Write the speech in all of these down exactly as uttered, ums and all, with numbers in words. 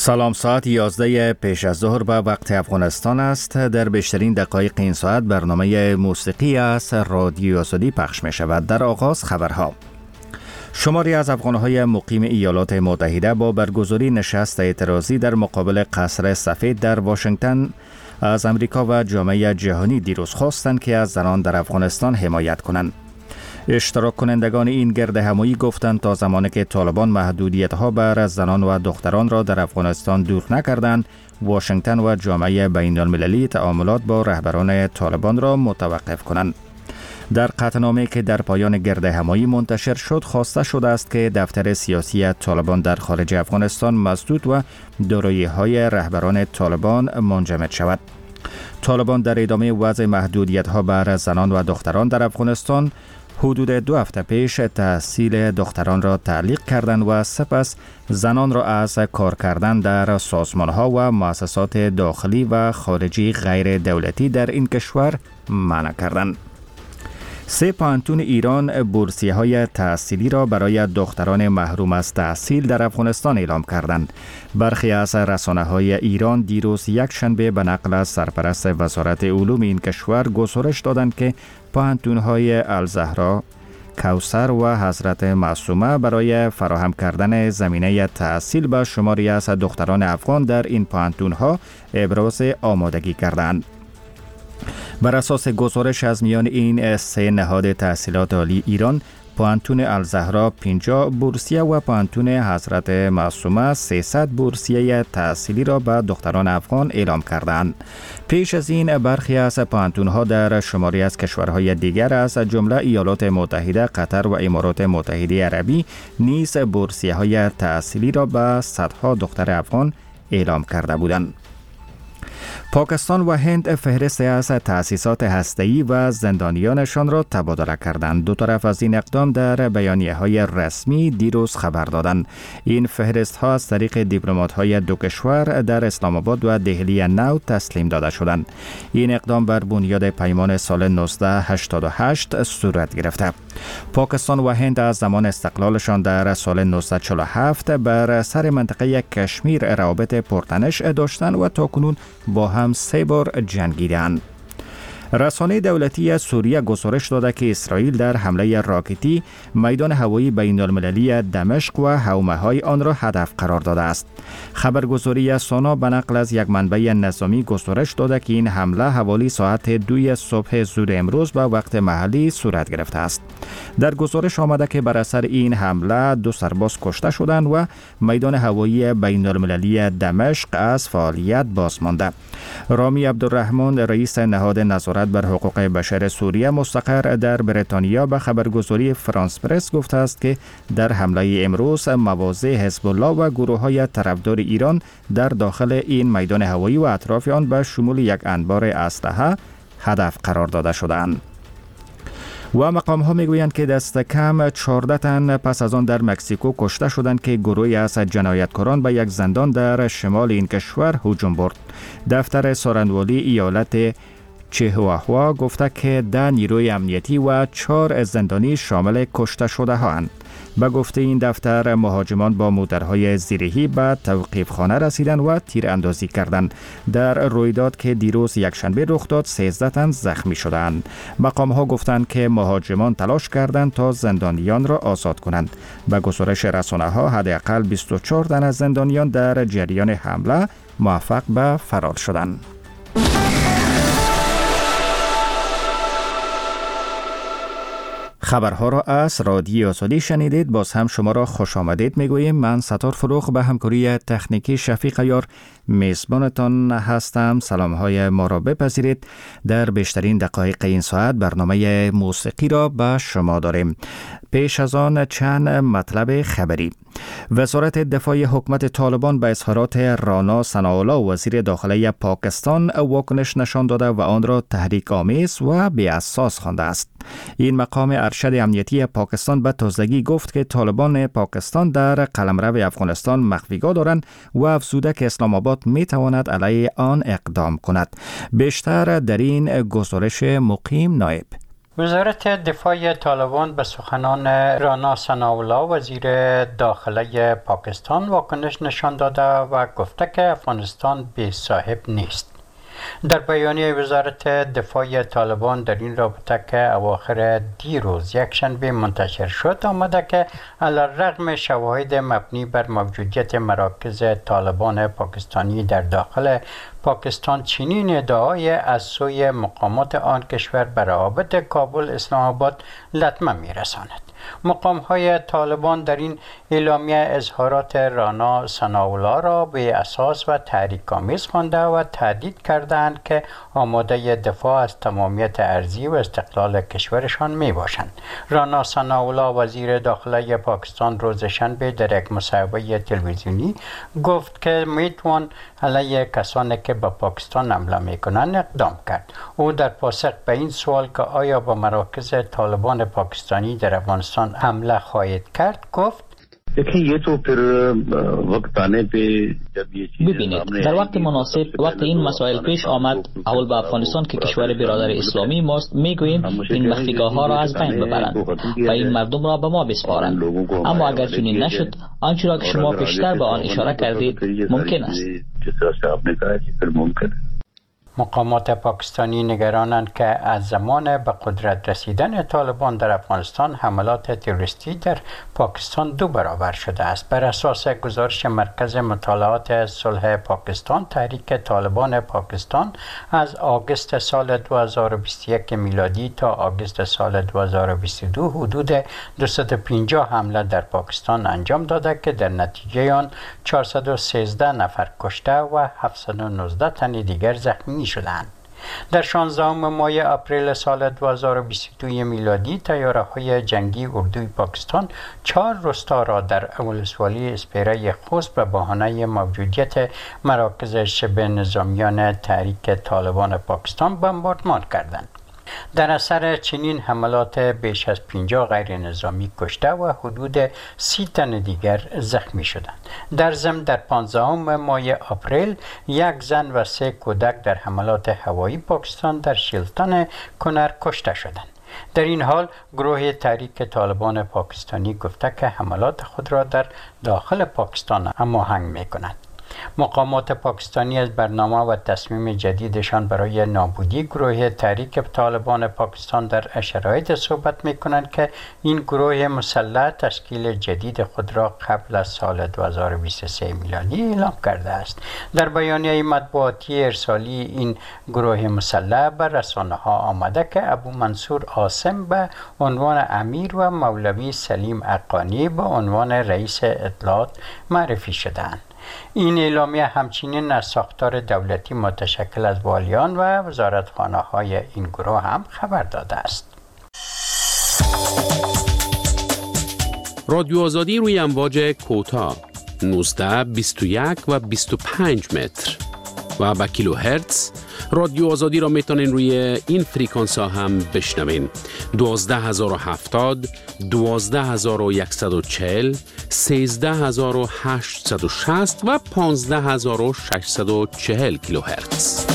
سلام، ساعت یازده پیش از ظهر به وقت افغانستان است. در بیشترین دقایق این ساعت برنامه موسیقی از رادیو آزادی پخش می شود. در آغاز خبرها. شماری از افغانهای مقیم ایالات متحده با برگزاری نشست اعتراضی در مقابل قصر سفید در واشنگتن از امریکا و جامعه جهانی دیروز خواستند که از زنان در افغانستان حمایت کنند. اشتراک کنندگان این گرد همایی گفتند تا زمانی که طالبان محدودیت‌ها بر زنان و دختران را در افغانستان دور نکردند، واشنگتن و جامعه بین‌المللی تعاملات با رهبران طالبان را متوقف کنند. در قطعنامه‌ای که در پایان گرد همایی منتشر شد، خواسته شده است که دفتر سیاسی طالبان در خارج افغانستان مسدود و دارایی‌های رهبران طالبان منجمد شود. طالبان در ادامه وضع محدودیت‌ها بر زنان و دختران در افغانستان حدود دو هفته پیش تحصیل دختران را تعلیق کردند و سپس زنان را از کار کردن در سازمان‌ها و مؤسسات داخلی و خارجی غیر دولتی در این کشور منع کردند. سه پانتون ایران بورسیه‌های تحصیلی را برای دختران محروم از تحصیل در افغانستان اعلام کردند. برخی از رسانه‌های ایران دیروز یک شنبه به نقل از سرپرست وزارت علوم این کشور گزارش دادند که پانتون‌های الزهرا، کوثر و حضرت معصومه برای فراهم کردن زمینه تحصیل به شماری از دختران افغان در این پانتون‌ها ابراز آمادگی کردند. بر اساس گزارش از میان این سه نهاد تحصیلات عالی ایران، پانتون الزهرا پنجاه بورسیه و پانتون حضرت معصومه سیصد بورسیه تحصیلی را به دختران افغان اعلام کردند. پیش از این برخی از پانتون‌ها در شماری از کشورهای دیگر از جمله ایالات متحده، قطر و امارات متحده عربی نیز بورسیه‌های تحصیلی را به صدها دختر افغان اعلام کرده بودند. پاکستان و هند فهرست از تأسیسات هسته‌ای و زندانیانشان را تبادله کردند. دو طرف از این اقدام در بیانیه‌های رسمی دیروز خبر دادند. این فهرست‌ها از طریق دیپلمات‌های دو کشور در اسلام آباد و دهلی نو تسلیم داده شدند. این اقدام بر بنیاد پیمان سال نوزده هشتاد و هشت صورت گرفته. پاکستان و هند از زمان استقلالشان در سال نوزده چهل و هفت بر سر منطقه کشمیر روابط پرتنش داشتند و تاکنون با هم سه بار جنگیدند. رسانه دولتی سوریه گزارش داده که اسرائیل در حمله راکتی میدان هوایی بین المللی دمشق و حومه‌های آن را هدف قرار داده است. خبرگزاری سانا به نقل از یک منبع نظامی گزارش داده که این حمله حوالی ساعت دوی صبح زود امروز به وقت محلی صورت گرفته است. در گزارش آمده که بر اثر این حمله دو سرباز کشته شدند و میدان هوایی بین المللی دمشق از فعالیت باز مانده. رامی عبدالرحمن، رئیس نهاد نظارت بر حقوق بشر سوریه مستقر در بریتانیا به خبرگزاری فرانس پرس گفته است که در حمله امروز مواضع حزب الله و گروه‌های طرفدار ایران در داخل این میدان هوایی و اطراف آن به شمول یک انبار اسلحه هدف قرار داده شدند. و مقام ها میگویند که دست کم چهارده تن پس از آن در مکزیکو کشته شدند که گروهی از جنایتکاران به یک زندان در شمال این کشور هجوم برد. دفتر سارنوالی ایالت چیهواهوا گفته که ده نیروی امنیتی و چهار زندانی شامل کشته شده هاند. به گفته این دفتر، مهاجمان با موترهای زیرهی به توقیف خانه رسیدند و تیر اندازی کردند. در رویداد که دیروز یک شنبه رخ داد، سیزده تن زخمی شدند. مقام ها گفتند که مهاجمان تلاش کردند تا زندانیان را آزاد کنند. به گزارش رسانه ها حداقل بیست و چهار تن از زندانیان در جریان حمله موفق به فرار شدند. خبرها را از رادیو آزادی شنیدید. باز هم شما را خوش آمدید میگوییم. من ستار فروغ به همکاری تکنیکی شفیق عیار میزبانتان هستم. سلام های ما را بپذیرید. در بیشترین دقایق این ساعت برنامه موسیقی را به شما داریم. پیش از آن چند مطلب خبری. وزارت دفاع حکومت طالبان به اظهارات رانا ثناءالله وزیر داخلی پاکستان واکنش نشان داده و آن را تحریک آمیز و بی اساس خوانده است. این مقام ارشد امنیتی پاکستان به تازگی گفت که طالبان پاکستان در قلمرو افغانستان مخفیگاه دارند و افزوده که اسلام آباد می تواند علیه آن اقدام کند. بیشتر در این گزارش مقیم نایب. وزارت دفاع طالبان به سخنان رانا ثناءالله وزیر داخله پاکستان واکنش نشان داده و گفته که افغانستان بی صاحب نیست. در بیانیه وزارت دفاع طالبان در این رابطه که اواخر دیروز یکشنبه منتشر شد آمده که علی‌رغم شواهد مبنی بر موجودیت مراکز طالبان پاکستانی در داخل پاکستان چنین ادعای از سوی مقامات آن کشور بر روابط کابل اسلام آباد لطمه می‌رساند. مقام‌های طالبان در این اعلامیه اظهارات رانا ثناءالله را به اساس و تحریک‌آمیز خوانده و تهدید کردند که آماده دفاع از تمامیت ارضی و استقلال کشورشان میباشند. رانا ثناءالله وزیر داخله پاکستان روز شنبه در یک مصاحبه تلویزیونی گفت که میتوان علیه کسانی که به پاکستان حمله میکنند اقدام کرد. او در پاسخ به این سوال که آیا به مراکز طالبان پاکستانی در افغانستان حمله خواهید کرد گفت ببینید در وقت مناسب وقت این مسائل پیش آمد اول به افغانستان که کشور برادر اسلامی ماست میگوییم این مخفیگاه ها را از بین ببرند و این مردم را به ما بسپارند. اما اگر چنین نشد آنچه را که شما پیشتر به آن اشاره کردید ممکن است. مقامات پاکستانی نگرانند که از زمان به قدرت رسیدن طالبان در افغانستان حملات تروریستی در پاکستان دو برابر شده است. بر اساس گزارش مرکز مطالعات صلح پاکستان، تحریک طالبان پاکستان از آگوست سال دو هزار و بیست و یک میلادی تا آگوست سال دو هزار و بیست و دو حدود دویست و پنجاه حمله در پاکستان انجام داده که در نتیجه آن چهارصد و سیزده نفر کشته و هفتصد و نوزده تن دیگر زخمی شدند. در شانزدهم ماه اپریل سال دو هزار و بیست و دو میلادی تیاره‌های جنگی اردوی پاکستان چهار روستا را در ولسوالی اسپیره خوست به بهانه موجودیت مراکز شبه نظامیان تحریک طالبان پاکستان بمباردمان کردند. در اثر چنین حملات بیش از پنجاه غیر نظامی کشته و حدود سی تن دیگر زخمی شدند. در ضمن در پانزدهم ماه آپریل یک زن و سه کودک در حملات هوایی پاکستان در شیلتن کنر کشته شدند. در این حال گروه تحریک طالبان پاکستانی گفته که حملات خود را در داخل پاکستان هماهنگ می‌کند. مقامات پاکستانی از برنامه و تصمیم جدیدشان برای نابودی گروه تحریک طالبان پاکستان در شرایط صحبت می‌کنند که این گروه مسلح تشکیل جدید خود را قبل از سال دو هزار و بیست و سه میلادی اعلام کرده است. در بیانیه مطبوعاتی ارسالی این گروه مسلح بر رسانه‌ها آمده که ابو منصور عاصم به عنوان امیر و مولوی سلیم حقانی به عنوان رئیس اطلاعات معرفی شدند. این اعلامیه همچنین از ساختار دولتی متشکل از والیان و وزارتخانه‌های این گروه هم خبر داده است. رادیو آزادی روی امواج کوتاه نوزده، بیست و یک و بیست و پنج متر و با کیلو هرتز. رادیو آزادی را میتونین روی این فریکانس ها هم بشنوین: دوازده هزار و هفتاد، دوازده هزار و صد و چهل، سیزده هزار و هشتصد و شصت و پانزده هزار و ششصد و چهل کیلو هرتز.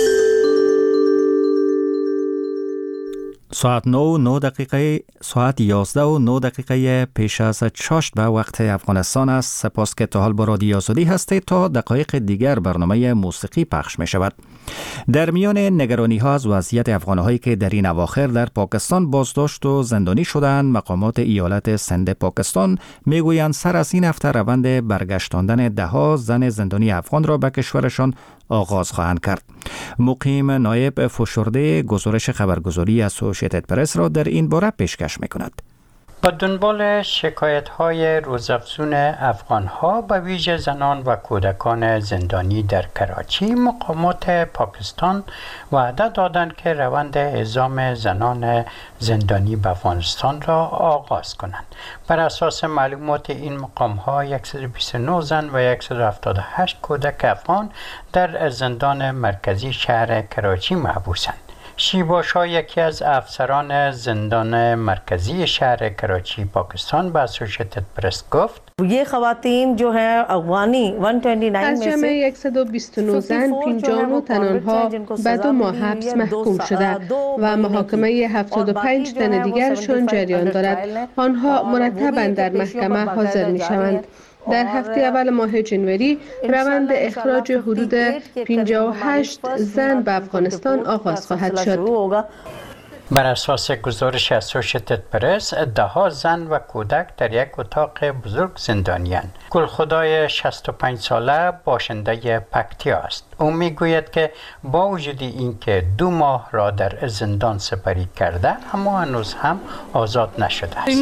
ساعت نه و نه دقیقه ساعت یازده و نه دقیقه پیش از چاشت به وقت افغانستان است. سپاس که تا حال با رادیو آزادی هستید. تا دقایق دیگر برنامه موسیقی پخش می شود. در میان نگرانی ها از وضعیت افغانهایی که در این اواخر در پاکستان بازداشت و زندانی شدند، مقامات ایالت سند پاکستان میگویند سر از این هفته روند برگشتاندن ده ها زن زندانی افغان را به کشورشان آغاز خواهند کرد. مقیم نایب فشرده گزارش خبرگزاری اسوسییتد پرس را در این باره پیشکش می‌کند. با دنبال شکایت‌های روزافزون افغان‌ها به ویژه زنان و کودکان زندانی در کراچی، مقامات پاکستان وعده دادند که روند اعزام زنان زندانی به افغانستان را آغاز کنند. بر اساس معلومات این مقام‌ها صد و بیست و نه زن و صد و هفتاد و هشت کودک افغان در زندان مرکزی شهر کراچی محبوسند. شیباشا یکی از افسران زندان مرکزی شهر کراچی پاکستان به اسوشیتد پرس گفت ये खवातीन जो हैं अफगानी एक सौ उनतीस از جمع صد و بیست و نه زن پنجاه و نه تن آنها به دو ماه حبس محکوم شده و محاکمه هفتاد و پنج تن دیگرشان جریان دارد. آنها مرتبا در محکمه حاضر می شوند. در هفته اول ماه جنوری روند اخراج حدود پنجاه و هشت زن به افغانستان آغاز خواهد شد. بر اساس گزارش اسوشیتد پرس دهها زن و کودک در یک اتاق بزرگ زندانی‌اند. گلخدای شصت و پنج ساله باشنده پکتیا است. او میگوید که با وجود اینکه دو ماه را در زندان سپری کرده اما هنوز هم آزاد نشده است.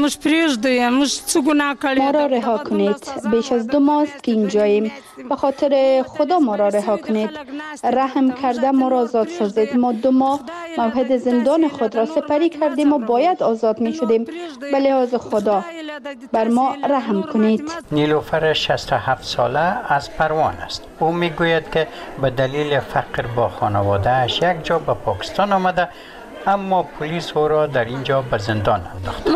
ما را رها کنید. بیش از دو ماه است که اینجاییم. به خاطر خدا ما را رها کنید. رحم کرده ما را آزاد سازید. ما دو ماه موعد زندان خود را سپری کردیم و باید آزاد می شدیم. به لحاظ خدا بر ما رحم کنید. نیلوفر شصت و هفت ساله از پروان است. او میگوید که به دلیل فقر با خانواده‌اش یک جا به پاکستان آمده اما پلیس او را در اینجا به زندان انداخت.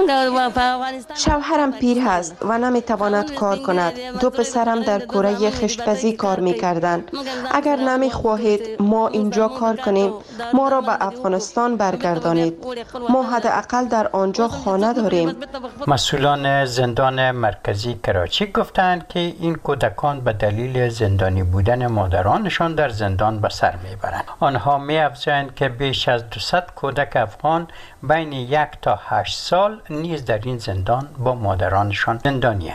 شوهرم پیر هست و نمیتواند کار کند. دو پسرم در کره خشتپزی کار میکردند. اگر نمیخواهید ما اینجا کار کنیم ما را به افغانستان برگردانید. ما حداقل در آنجا خانه داریم. مسئولان زندان مرکزی کراچی گفتند که این کودکان به دلیل زندانی بودن مادرانشان در زندان به سر میبرند. آنها می‌افزایند که بیش از دویست کودک افغان بین یک تا هشت سال نیز در این زندان با مادرانشان زندانی‌اند.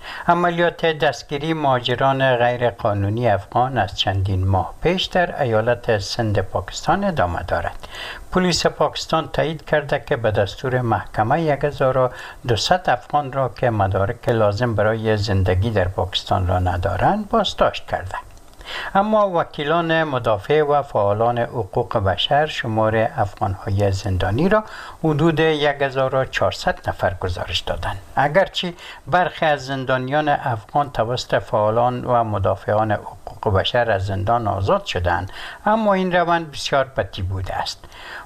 عملیات دستگیری مهاجران غیر قانونی افغان از چندین ماه پیش در ایالت سند پاکستان ادامه دارد. پلیس پاکستان تایید کرده که به دستور محکمه یک هزار و دویست افغان را که مدارک لازم برای زندگی در پاکستان را ندارند بازداشت کرده. اما وکیلان مدافع و فعالان حقوق بشر شمار افغان‌های زندانی را حدود یک هزار و چهارصد نفر گزارش دادند. اگرچه برخی از زندانیان افغان توسط فعالان و مدافعان حقوق بشر از زندان آزاد شدند اما این روند بسیار بطیء بوده است.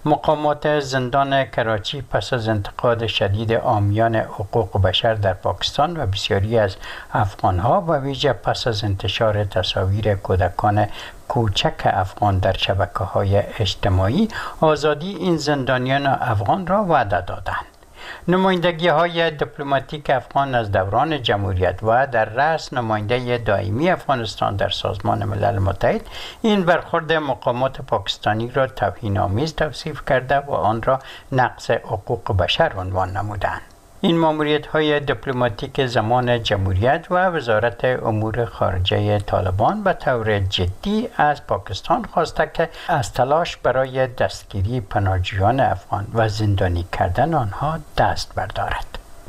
مقامات زندان کراچی پس از انتقاد شدید حامیان حقوق بشر در پاکستان و بسیاری از افغان‌ها و ویژه پس از انتشار تصاویر کودکان کوچک افغان در شبکه‌های اجتماعی آزادی این زندانیان افغان را وعده دادند. نمایندگی‌های دیپلماتیک افغان از دوران جمهوریت و در رأس نماینده دائمی افغانستان در سازمان ملل متحد این برخورد مقامات پاکستانی را توهین‌آمیز توصیف کرده و آن را نقض حقوق بشر عنوان نمودند. این ماموریت‌های دیپلماتیک زمان جمهوریت و وزارت امور خارجه طالبان به طور جدی از پاکستان خواسته که از تلاش برای دستگیری پناهجویان افغان و زندانی کردن آنها دست بردارد.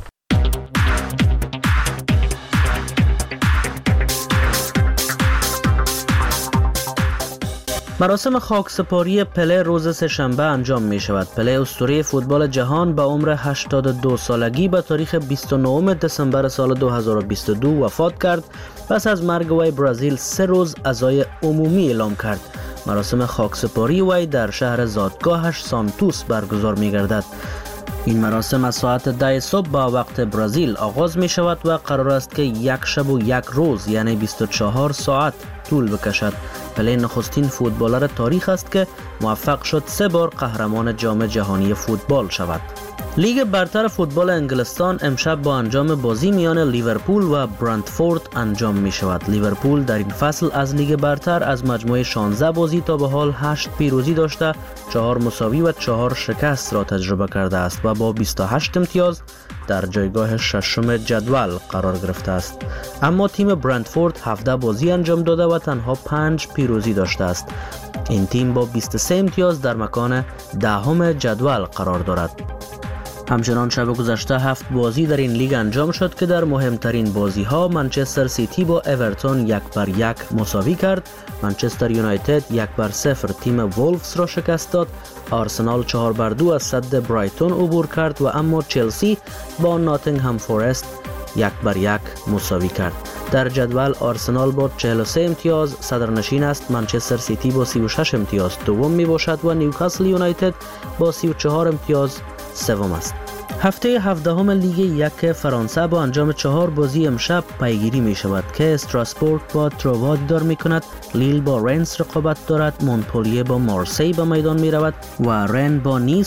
مراسم خاکسپاری پله روز سه‌شنبه انجام می شود. پله اسطوره فوتبال جهان به عمر هشتاد و دو سالگی به تاریخ بیست و نهم دسامبر سال دو هزار و بیست و دو وفات کرد. پس از مرگ وی برزیل سه روز عزای عمومی اعلام کرد. مراسم خاکسپاری وی در شهر زادگاهش سانتوس برگزار می گردد. این مراسم از ساعت ده صبح با وقت برزیل آغاز می شود و قرار است که یک شب و یک روز یعنی بیست و چهار ساعت طول بکشد. پله نخستین فوتبالر تاریخ است که موفق شد سه بار قهرمان جام جهانی فوتبال شود. لیگ برتر فوتبال انگلستان امشب با انجام بازی میان لیورپول و برنتفورد انجام می شود. لیورپول در این فصل از لیگ برتر از مجموعه شانزده بازی تا به حال هشت پیروزی داشته، چهار مساوی و چهار شکست را تجربه کرده است و با بیست و هشت امتیاز در جایگاه ششم جدول قرار گرفته است. اما تیم برنتفورد هفده بازی انجام داده و تنها پنج پیروزی داشته است. این تیم با بیست و سه امتیاز در مکان دهم جدول قرار دارد. همچنان شب گذشته هفت بازی در این لیگ انجام شد که در مهمترین بازی ها منچستر سیتی با اورتون یک بر یک مساوی کرد، منچستر یونایتد یک بر صفر تیم وولفز را شکست داد، آرسنال چهار بر دو از سد برایتون عبور کرد و اما چلسی با ناتینگهام فورست یک بر یک مساوی کرد. در جدول آرسنال با چهل و سه امتیاز صدرنشین است، منچستر سیتی با سی و شش امتیاز دوم می باشد و نیوکاسل یونایتد با سی و چهار امتیاز سوم است. هفته هفدهم لیگ یک فرانسه با انجام چهار بازی امشب پیگیری می شود که استراسبورگ با تروا دیدار می کند، لیل با رنس رقابت دارد، مونپلیه با مارسی به میدان می رود و رن با نیس